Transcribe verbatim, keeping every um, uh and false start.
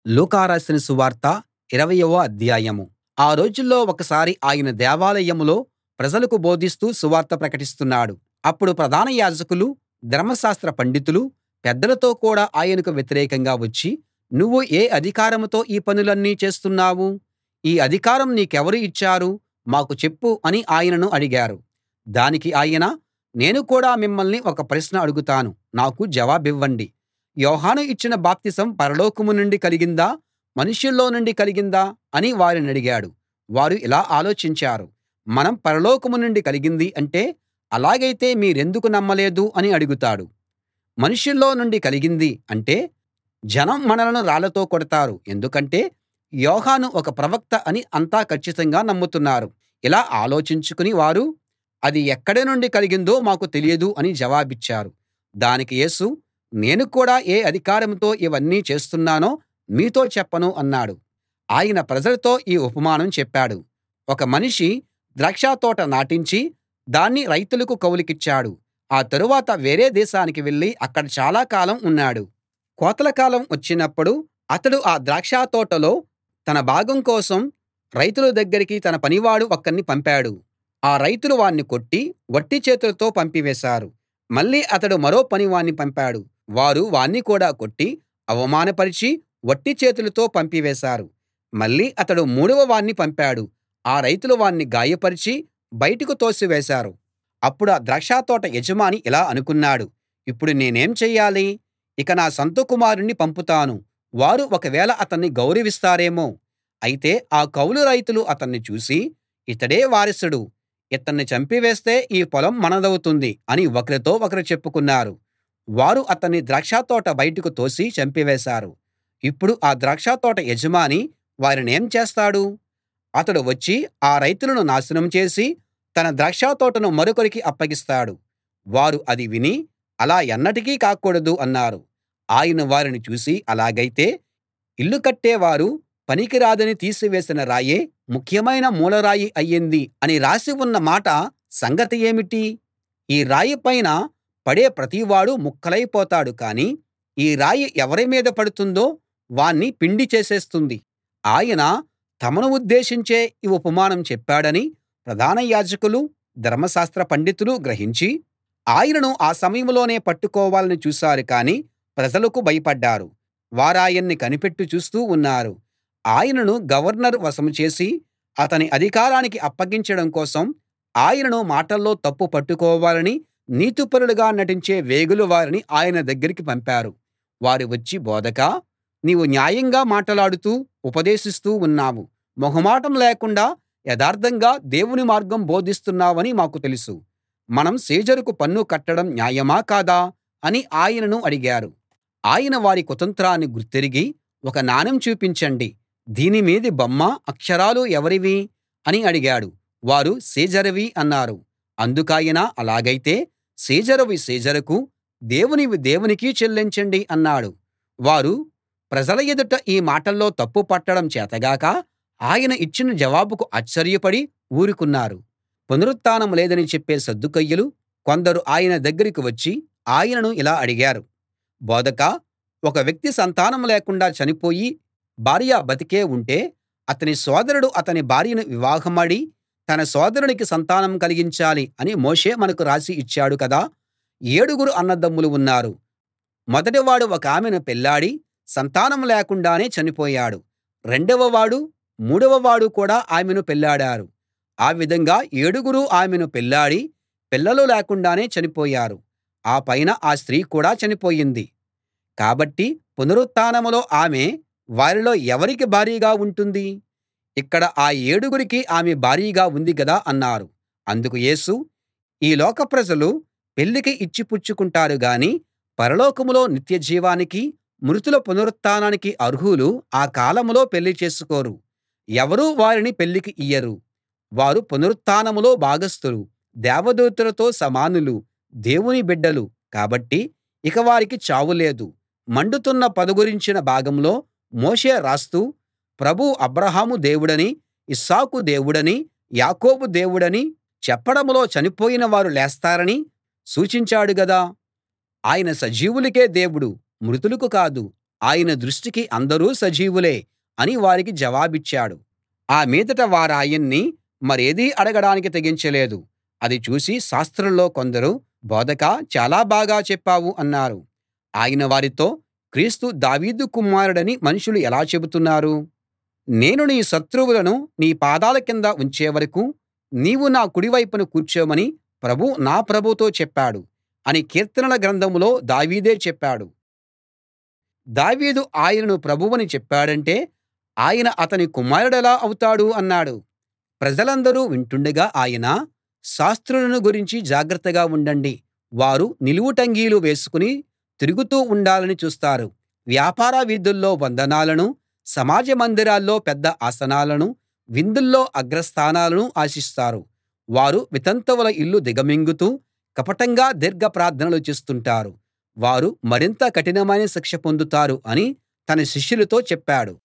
లూకా రాసిన సువార్త ఇరవయవ అధ్యాయం. ఆ రోజుల్లో ఒకసారి ఆయన దేవాలయంలో ప్రజలకు బోధిస్తూ సువార్త ప్రకటిస్తున్నాడు. అప్పుడు ప్రధాన యాజకులూ, ధర్మశాస్త్ర పండితులూ పెద్దలతో కూడా ఆయనకు వ్యతిరేకంగా వచ్చి, నువ్వు ఏ అధికారంతో ఈ పనులన్నీ చేస్తున్నావు? ఈ అధికారం నీకెవరు ఇచ్చారు? మాకు చెప్పు అని ఆయనను అడిగారు. దానికి ఆయన, నేను కూడా మిమ్మల్ని ఒక ప్రశ్న అడుగుతాను, నాకు జవాబివ్వండి. యోహాను ఇచ్చిన బాప్తిసం పరలోకం నుండి కలిగిందా, మనుషుల్లో నుండి కలిగిందా అని వారినడిగాడు. వారు ఇలా ఆలోచించారు, మనం పరలోకం నుండి కలిగింది అంటే, అలాగైతే మీరెందుకు నమ్మలేదు అని అడుగుతాడు. మనుషుల్లో నుండి కలిగింది అంటే, జనం మనలను రాళ్లతో కొడతారు, ఎందుకంటే యోహాను ఒక ప్రవక్త అని అంతా కచ్చితంగా నమ్ముతున్నారు. ఇలా ఆలోచించుకుని వారు, అది ఎక్కడి నుండి కలిగిందో మాకు తెలియదు అని జవాబిచ్చారు. దానికి యేసు, నేను కూడా ఏ అధికారంతో ఇవన్నీ చేస్తున్నానో మీతో చెప్పను అన్నాడు. ఆయన ప్రజలతో ఈ ఉపమానం చెప్పాడు. ఒక మనిషి ద్రాక్షతోట నాటించి దాన్ని రైతులకు కౌలుకిచ్చాడు. ఆ తరువాత వేరే దేశానికి వెళ్ళి అక్కడ చాలా కాలం ఉన్నాడు. కోతల కాలం వచ్చినప్పుడు అతడు ఆ ద్రాక్షతోటలో తన భాగం కోసం రైతుల దగ్గరికి తన పనివాడు ఒకణ్ణి పంపాడు. ఆ రైతులు వాణ్ణి కొట్టి వట్టి చేతులతో పంపివేశారు. మళ్ళీ అతడు మరో పనివాణ్ణి పంపాడు. వారు వాణ్ణి కూడా కొట్టి అవమానపరిచి వట్టి చేతులతో పంపివేశారు. మళ్ళీ అతడు మూడవ వాణ్ణి పంపాడు. ఆ రైతులు వాణ్ణి గాయపరిచి బయటకు తోసివేశారు. అప్పుడా ద్రాక్షతోట యజమాని ఇలా అనుకున్నాడు, ఇప్పుడు నేనేం చెయ్యాలి? ఇక నా సొంత కుమారుణ్ణి పంపుతాను, వారు ఒకవేళ అతన్ని గౌరవిస్తారేమో. అయితే ఆ కౌలు రైతులు అతన్ని చూసి, ఇతడే వారసుడు, ఇతన్ని చంపివేస్తే ఈ పొలం మనదవుతుంది అని ఒకరితో ఒకరు చెప్పుకున్నారు. వారు అతన్ని ద్రాక్షతోట బయటకు తోసి చంపివేశారు. ఇప్పుడు ఆ ద్రాక్షతోట యజమాని వారినేం చేస్తాడు? అతడు వచ్చి ఆ రైతులను నాశనం చేసి తన ద్రాక్షతోటను మరొకరికి అప్పగిస్తాడు. వారు అది విని, అలా ఎన్నటికీ కాకూడదు అన్నారు. ఆయన వారిని చూసి, అలాగైతే ఇల్లు కట్టేవారు పనికిరాదని తీసివేసిన రాయే ముఖ్యమైన మూలరాయి అయ్యింది అని రాసి ఉన్న మాట సంగతి ఏమిటి? ఈ రాయి పైన పడే ప్రతివాడూ ముక్కలైపోతాడు, కానీ ఈ రాయి ఎవరి మీద పడుతుందో వాణ్ణి పిండి చేసేస్తుంది. ఆయన తమను ఉద్దేశించే ఈ ఉపమానం చెప్పాడని ప్రధాన యాజకులూ, ధర్మశాస్త్ర పండితులూ గ్రహించి ఆయనను ఆ సమయంలోనే పట్టుకోవాలని చూశారు, కానీ ప్రజలకు భయపడ్డారు. వారాయన్ని కనిపెట్టి చూస్తూ ఉన్నారు. ఆయనను గవర్నర్ వశం చేసి అతని అధికారానికి అప్పగించడం కోసం ఆయనను మాటల్లో తప్పు పట్టుకోవాలని నీతిపరులుగా నటించే వేగుల వారిని ఆయన దగ్గరికి పంపారు. వారు వచ్చి, బోధకా, నీవు న్యాయంగా మాటలాడుతూ ఉపదేశిస్తూ ఉన్నావు. మొహమాటం లేకుండా యథార్థంగా దేవుని మార్గం బోధిస్తున్నావని మాకు తెలుసు. మనం సీజరుకు పన్ను కట్టడం న్యాయమా కాదా అని ఆయనను అడిగారు. ఆయన వారి కుతంత్రాన్ని గుర్తెరిగి, ఒక నాణెం చూపించండి, దీని మీది బొమ్మ, అక్షరాలు ఎవరివి అని అడిగాడు. వారు సీజరువి అన్నారు. అందుకాయన, అలాగైతే సీజరువి సీజరుకు, దేవునివి దేవునికి చెల్లించండి అన్నాడు. వారు ప్రజల ఎదుట ఈ మాటల్లో తప్పు పట్టడం చేతగాక ఆయన ఇచ్చిన జవాబుకు ఆశ్చర్యపడి ఊరుకున్నారు. పునరుత్థానం లేదని చెప్పే సద్దూకయ్యులు కొందరు ఆయన దగ్గరికి వచ్చి ఆయనను ఇలా అడిగారు, బోధకా, ఒక వ్యక్తి సంతానం లేకుండా చనిపోయి భార్య బతికే ఉంటే అతని సోదరుడు అతని భార్యను వివాహమాడి తన సోదరునికి సంతానం కలిగించాలి అని మోషే మనకు రాసి ఇచ్చాడు కదా. ఏడుగురు అన్నదమ్ములు ఉన్నారు. మొదటివాడు ఒకామెను పెళ్ళాడి సంతానం లేకుండానే చనిపోయాడు. రెండవ వాడు, మూడవ వాడు కూడా ఆమెను పెళ్ళాడారు. ఆ విధంగా ఏడుగురూ ఆమెను పెళ్ళాడి పిల్లలు లేకుండానే చనిపోయారు. ఆ పైన ఆ స్త్రీ కూడా చనిపోయింది. కాబట్టి పునరుత్థానంలో ఆమె వారిలో ఎవరికి భార్యగా ఉంటుంది? ఇక్కడ ఆ ఏడుగురికి ఆమె భార్యగా ఉంది గదా అన్నారు. అందుకు యేసు, ఈ లోక ప్రజలు పెళ్ళికి ఇచ్చి పుచ్చుకుంటారు గాని పరలోకంలో నిత్యజీవానికి, మృతుల పునరుత్థానానికి అర్హులు ఆ కాలంలో పెళ్లి చేసుకోరు. ఎవరూ వారిని పెళ్ళికి ఇయ్యరు. వారు పునరుత్థానంలో భాగస్థులు, దేవదూతలతో సమానులు, దేవుని బిడ్డలు. కాబట్టి ఇక వారికి చావు లేదు. మండుతున్న పొద గురించిన భాగంలో మోషే రాస్తూ, ప్రభువు అబ్రాహాము దేవుడనీ, ఇస్సాకు దేవుడనీ, యాకోబు దేవుడనీ చెప్పడంలో చనిపోయిన వారు లేస్తారని సూచించాడు గదా. ఆయన సజీవులకే దేవుడు, మృతులకు కాదు. ఆయన దృష్టికి అందరూ సజీవులే అని వారికి జవాబిచ్చాడు. ఆ మీదట వారాయన్ని మరేదీ అడగడానికి తెగించలేదు. అది చూసి శాస్త్రుల్లో కొందరు, బోధకా, చాలా బాగా చెప్పావు అన్నారు. ఆయన వారితో, క్రీస్తు దావీదు కుమారుడని మనుషులు ఎలా చెబుతున్నారు? నేను నీ శత్రువులను నీ పాదాల కింద ఉంచే వరకూ నీవు నా కుడి వైపున కూర్చోమని ప్రభువు నా ప్రభువుతో చెప్పాడు అని కీర్తనల గ్రంథంలో దావీదే చెప్పాడు. దావీదు ఆయనను ప్రభువని చెప్పాడంటే ఆయన అతని కుమారుడెలా అవుతాడు అన్నాడు. ప్రజలందరూ వింటుండగా ఆయన, శాస్త్రులను గురించి జాగ్రత్తగా ఉండండి. వారు నిలువుటంగీలు వేసుకుని తిరుగుతూ ఉండాలని చూస్తారు. వ్యాపార వీధుల్లో వందనాలనూ, సమాజ మందిరాల్లో పెద్ద ఆసనాలనూ, విందుల్లో అగ్రస్థానాలనూ ఆశిస్తారు. వారు వితంతువుల ఇల్లు దిగమింగుతూ కపటంగా దీర్ఘ ప్రార్థనలు చేస్తుంటారు. వారు మరింత కఠినమైన శిక్ష పొందుతారు అని తన శిష్యులతో చెప్పాడు.